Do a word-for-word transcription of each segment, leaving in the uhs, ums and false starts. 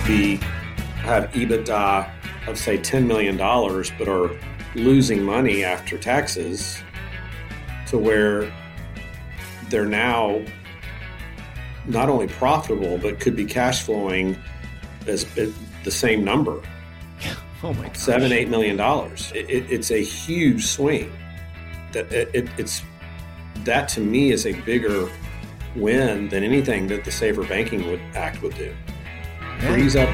be have EBITDA of, say, ten million dollars, but are losing money after taxes, to where they're now not only profitable, but could be cash flowing as the same number. Oh my gosh. Seven, eight million dollars. It, it, it's a huge swing. That it, it, it's that to me is a bigger win than anything that the Safer Banking would, Act would do. Yeah. Frees up.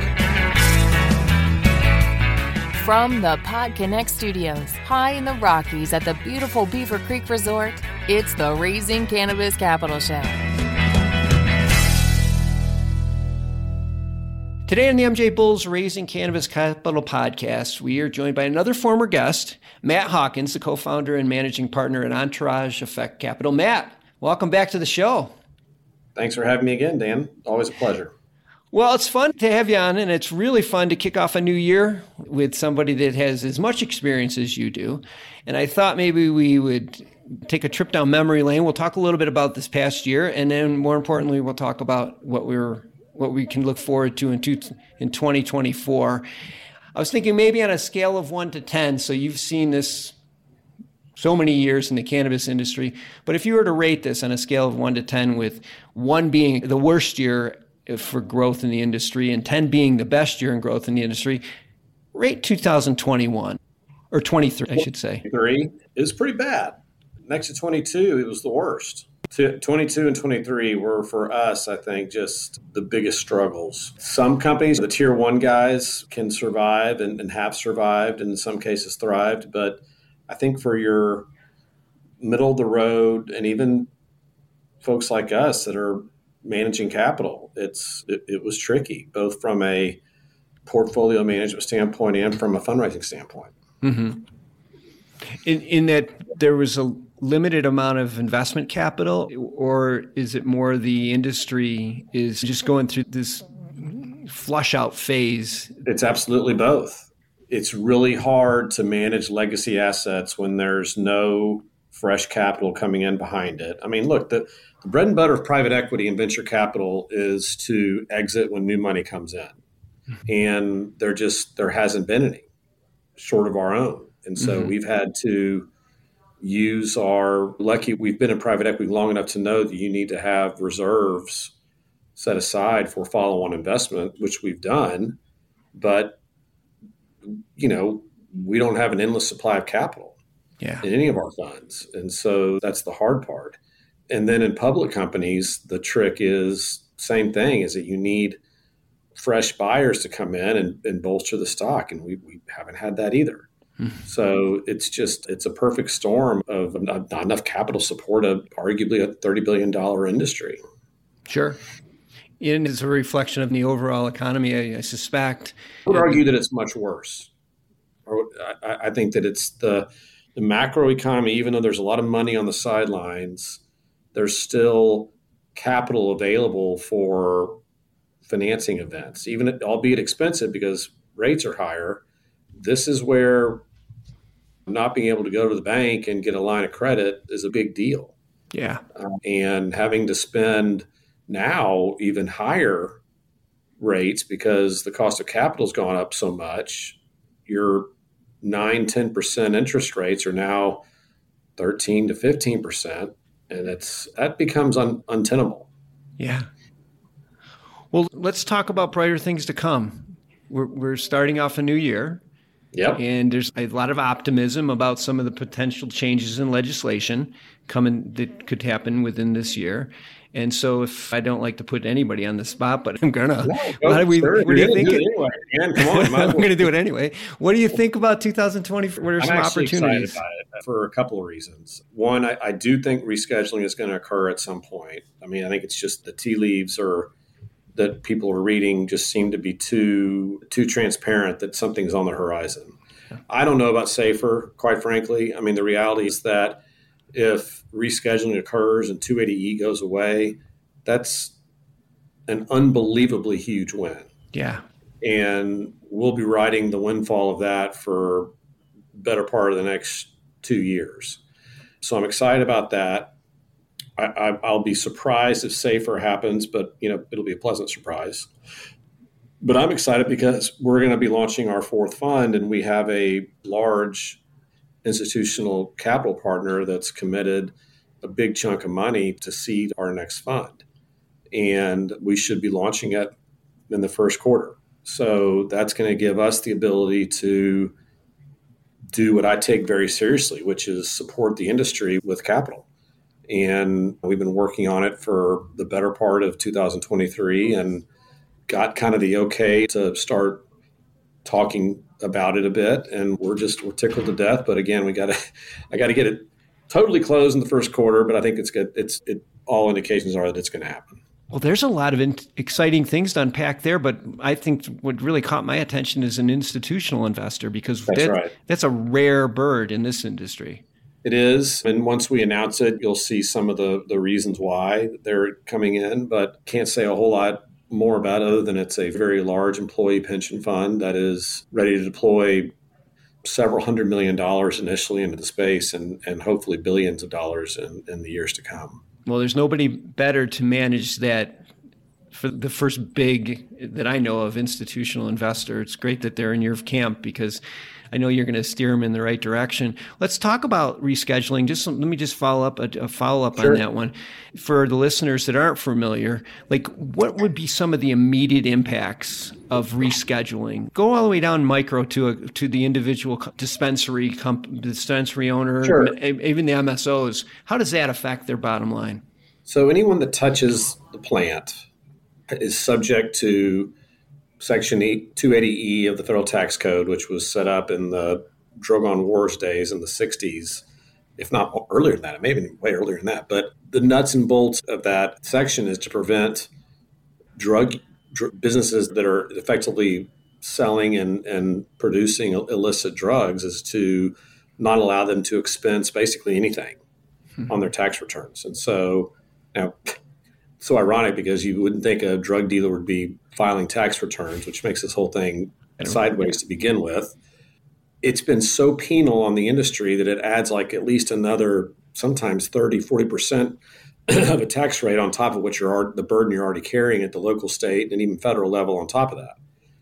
From the PodConnect Studios, high in the Rockies at the beautiful Beaver Creek Resort, it's the Raising Cannabis Capital Show. Today on the M J Bulls Raising Cannabis Capital podcast, we are joined by another former guest, Matt Hawkins, the co-founder and managing partner at Entourage Effect Capital. Matt, welcome back to the show. Thanks for having me again, Dan. Always a pleasure. Well, it's fun to have you on, and it's really fun to kick off a new year with somebody that has as much experience as you do. And I thought maybe we would take a trip down memory lane. We'll talk a little bit about this past year, and then more importantly, we'll talk about what we're what we can look forward to in, two, in twenty twenty-four. I was thinking maybe on a scale of one to ten, so you've seen this so many years in the cannabis industry, but if you were to rate this on a scale of one to ten, with one being the worst year for growth in the industry and ten being the best year in growth in the industry, rate two thousand twenty-one, or twenty-three, I should say. twenty-three is pretty bad. Next to twenty-two, it was the worst. twenty-two and twenty-three were, for us, I think, just the biggest struggles. Some companies, the tier one guys, can survive and, and have survived, and in some cases thrived. But I think for your middle of the road, and even folks like us that are managing capital, it's it, it was tricky, both from a portfolio management standpoint and from a fundraising standpoint. Mm-hmm. In, in that there was a limited amount of investment capital, or is it more the industry is just going through this flush out phase? It's absolutely both. It's really hard to manage legacy assets when there's no fresh capital coming in behind it. I mean, look, the, the bread and butter of private equity and venture capital is to exit when new money comes in. And there just, there hasn't been any, short of our own. And so mm-hmm. we've had to use our, lucky we've been in private equity long enough to know that you need to have reserves set aside for follow-on investment, which we've done. But, you know, we don't have an endless supply of capital yeah. in any of our funds. And so that's the hard part. And then in public companies, the trick is same thing, is that you need fresh buyers to come in and, and bolster the stock. And we, we haven't had that either. So it's just, it's a perfect storm of not, not enough capital support of arguably a thirty billion dollars industry. Sure. And it's a reflection of the overall economy, I, I suspect. I would argue that it's much worse. I, I think that it's the, the macro economy, even though there's a lot of money on the sidelines, there's still capital available for financing events, even albeit expensive because rates are higher. This is where not being able to go to the bank and get a line of credit is a big deal. Yeah. Uh, and having to spend now even higher rates because the cost of capital has gone up so much, your nine, ten percent interest rates are now thirteen to fifteen percent. And it's that becomes un, untenable. Yeah. Well, let's talk about brighter things to come. We're, we're starting off a new year. Yep. And there's a lot of optimism about some of the potential changes in legislation coming that could happen within this year. And so if I don't like to put anybody on the spot, but I'm going to. No, what do, we, sure. what do you think? Do anyway. Man, come on, I'm going to do it anyway. What do you think about two thousand twenty? What are I'm some actually opportunities? Excited about it for a couple of reasons. One, I, I do think rescheduling is going to occur at some point. I mean, I think it's just the tea leaves are that people are reading just seem to be too too transparent that something's on the horizon. I don't know about SAFER, quite frankly. I mean, the reality is that if rescheduling occurs and two eighty E goes away, that's an unbelievably huge win. Yeah. And we'll be riding the windfall of that for better part of the next two years. So I'm excited about that. I, I, I'll be surprised if SAFER happens, but you know it'll be a pleasant surprise. But I'm excited because we're going to be launching our fourth fund, and we have a large institutional capital partner that's committed a big chunk of money to seed our next fund. And we should be launching it in the first quarter. So that's going to give us the ability to do what I take very seriously, which is support the industry with capital. And we've been working on it for the better part of two thousand twenty-three and got kind of the okay to start talking about it a bit. And we're just, we're tickled to death. But again, we got to, I got to get it totally closed in the first quarter, but I think it's good. It's, it, all indications are that it's going to happen. Well, there's a lot of in- exciting things to unpack there, but I think what really caught my attention is an institutional investor, because that's, that, right. that's a rare bird in this industry. It is. And once we announce it, you'll see some of the, the reasons why they're coming in, but can't say a whole lot more about it other than it's a very large employee pension fund that is ready to deploy several hundred million dollars initially into the space and, and hopefully billions of dollars in, in the years to come. Well, there's nobody better to manage that for the first big that I know of institutional investor. It's great that they're in your camp because I know you're going to steer them in the right direction. Let's talk about rescheduling. Just let me just follow up a, a follow up sure. on that one for the listeners that aren't familiar. Like, what would be some of the immediate impacts of rescheduling? Go all the way down micro to a, to the individual dispensary comp, dispensary owner, sure. even the M S Os. How does that affect their bottom line? So anyone that touches the plant is subject to Section two eighty E of the Federal Tax Code, which was set up in the Drogon Wars days in the sixties, if not earlier than that, maybe way earlier than that. But the nuts and bolts of that section is to prevent drug dr- businesses that are effectively selling and, and producing illicit drugs, is to not allow them to expense basically anything hmm. on their tax returns. And so now, so ironic because you wouldn't think a drug dealer would be filing tax returns, which makes this whole thing sideways to begin with. It's been so penal on the industry that it adds like at least another sometimes thirty, forty percent of a tax rate on top of what you're the burden you're already carrying at the local, state, and even federal level on top of that.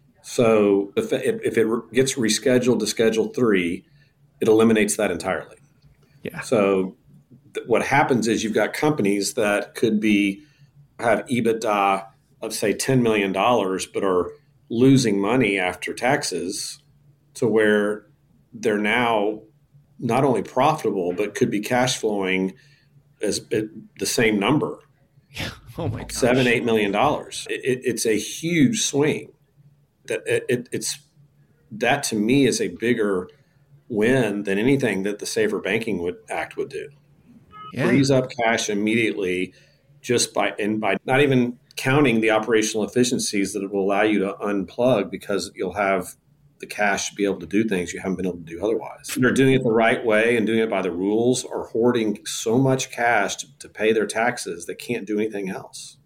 So if it, if it gets rescheduled to Schedule three, it eliminates that entirely. Yeah. So th- what happens is you've got companies that could be have EBITDA of, say, ten million dollars, but are losing money after taxes, to where they're now not only profitable, but could be cash flowing as the same number. Oh my gosh. Seven, eight million dollars. It, it, it's a huge swing. That it, it, it's that to me is a bigger win than anything that the Safer Banking would, Act would do. Yeah. Frees up cash immediately, just by and by not even counting the operational efficiencies that it will allow you to unplug, because you'll have the cash to be able to do things you haven't been able to do otherwise. They're doing it the right way and doing it by the rules, or hoarding so much cash to, to pay their taxes they can't do anything else.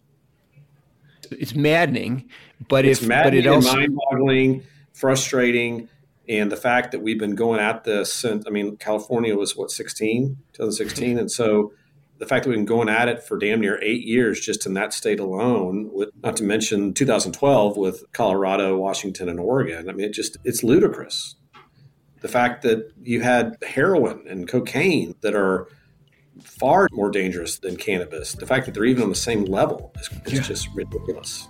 It's maddening, but it's if maddening, but it also mind-boggling, frustrating, and the fact that we've been going at this since, I mean, California was what, sixteen, twenty sixteen, and so the fact that we've been going at it for damn near eight years just in that state alone, with, not to mention two thousand twelve with Colorado, Washington, and Oregon. I mean, it just, it's ludicrous. The fact that you had heroin and cocaine that are far more dangerous than cannabis, the fact that they're even on the same level is, is yeah. just ridiculous.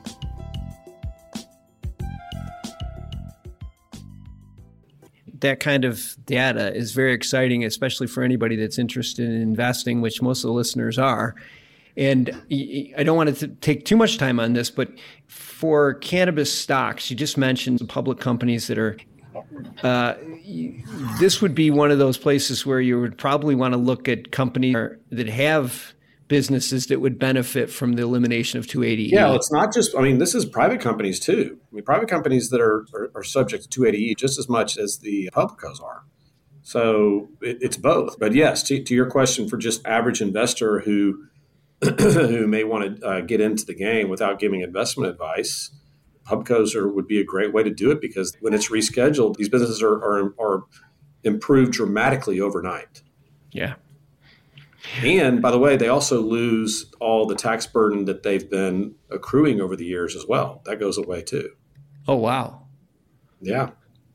That kind of data is very exciting, especially for anybody that's interested in investing, which most of the listeners are. And I don't want to take too much time on this, but for cannabis stocks, you just mentioned the public companies that are, uh, this would be one of those places where you would probably want to look at companies that have businesses that would benefit from the elimination of two eighty E. Yeah, it's not just, I mean, this is private companies too. I mean, private companies that are, are, are subject to two eighty E just as much as the publicos are. So it, it's both. But yes, to, to your question, for just average investor who who may want to uh, get into the game without giving investment advice, pubcos are, would be a great way to do it, because when it's rescheduled, these businesses are, are, are improved dramatically overnight. Yeah. And by the way, they also lose all the tax burden that they've been accruing over the years as well. That goes away too. Oh, wow. Yeah.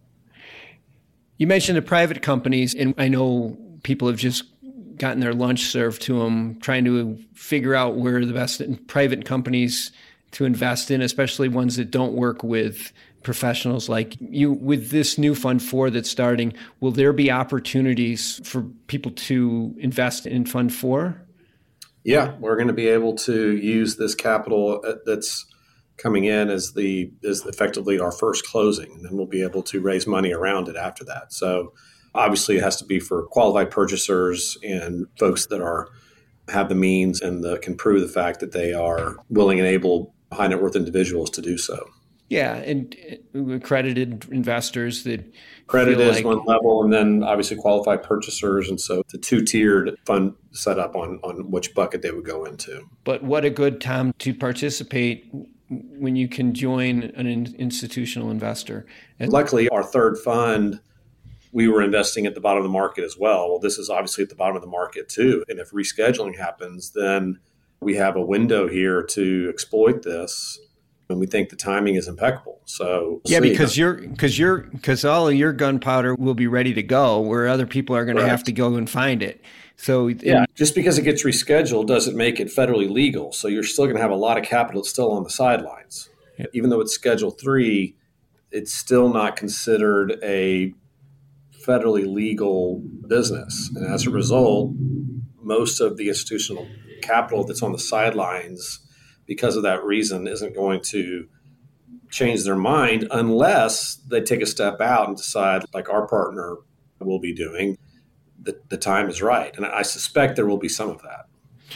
You mentioned the private companies, and I know people have just gotten their lunch served to them, trying to figure out where the best private companies to invest in, especially ones that don't work with professionals like you. With this new Fund four that's starting, will there be opportunities for people to invest in Fund four? Yeah, we're going to be able to use this capital that's coming in as the is effectively our first closing, and then we'll be able to raise money around it after that. So obviously it has to be for qualified purchasers and folks that are have the means and the, can prove the fact that they are willing and able high net worth individuals to do so. Yeah, and accredited investors that Credit is like... one level, and then obviously qualified purchasers, and so the two-tiered fund set up on, on which bucket they would go into. But what a good time to participate when you can join an in- institutional investor. And luckily, our third fund, we were investing at the bottom of the market as well. Well, this is obviously at the bottom of the market too, and if rescheduling happens, then we have a window here to exploit this. And we think the timing is impeccable. So yeah, see. because you're because you're because all of your gunpowder will be ready to go, where other people are going to have to go and find it. So yeah, and just because it gets rescheduled doesn't make it federally legal. So you're still going to have a lot of capital that's still on the sidelines, yeah. Even though it's Schedule three, it's still not considered a federally legal business, and as a result, most of the institutional capital that's on the sidelines, because of that reason, isn't going to change their mind unless they take a step out and decide, like our partner will be doing, that the time is right. And I suspect there will be some of that.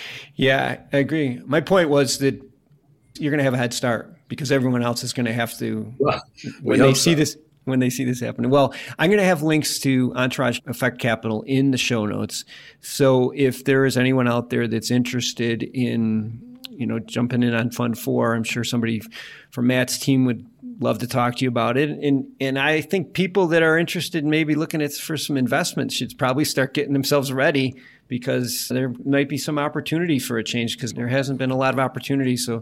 Yeah, I agree. My point was that you're going to have a head start because everyone else is going to have to, well, when they see so. this, when they see this happening. Well, I'm going to have links to Entourage Effect Capital in the show notes. So if there is anyone out there that's interested in, you know, jumping in on Fund four, I'm sure somebody from Matt's team would love to talk to you about it. And and I think people that are interested in maybe looking at for some investments should probably start getting themselves ready, because there might be some opportunity for a change, because there hasn't been a lot of opportunity. So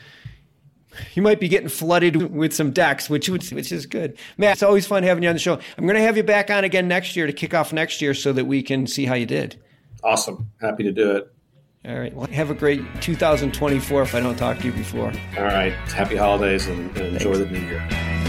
you might be getting flooded with some decks, which which is good. Matt, it's always fun having you on the show. I'm going to have you back on again next year to kick off next year so that we can see how you did. Awesome. Happy to do it. All right. Well, have a great two thousand twenty-four if I don't talk to you before. All right. Happy holidays and, and enjoy the new year.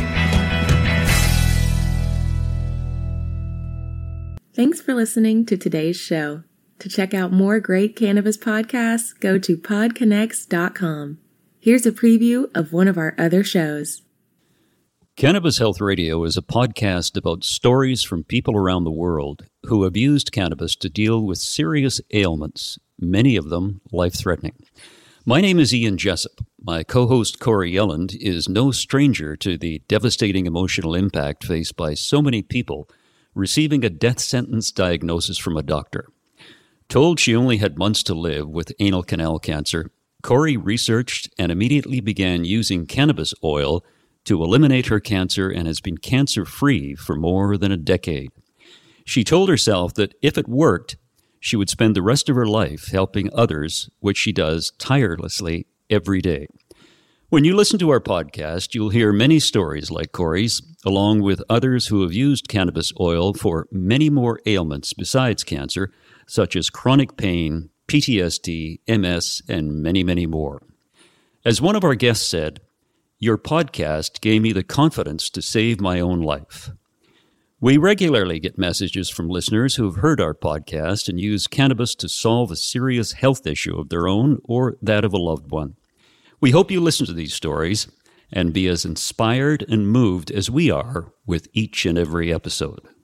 Thanks for listening to today's show. To check out more great cannabis podcasts, go to pod connects dot com. Here's a preview of one of our other shows. Cannabis Health Radio is a podcast about stories from people around the world who have used cannabis to deal with serious ailments, many of them life-threatening. My name is Ian Jessup. My co-host Corey Yelland is no stranger to the devastating emotional impact faced by so many people receiving a death sentence diagnosis from a doctor. Told she only had months to live with anal canal cancer, Corey researched and immediately began using cannabis oil to eliminate her cancer and has been cancer-free for more than a decade. She told herself that if it worked, she would spend the rest of her life helping others, which she does tirelessly every day. When you listen to our podcast, you'll hear many stories like Corey's, along with others who have used cannabis oil for many more ailments besides cancer, such as chronic pain, P T S D, M S, and many, many more. As one of our guests said, "Your podcast gave me the confidence to save my own life." We regularly get messages from listeners who have heard our podcast and use cannabis to solve a serious health issue of their own or that of a loved one. We hope you listen to these stories and be as inspired and moved as we are with each and every episode.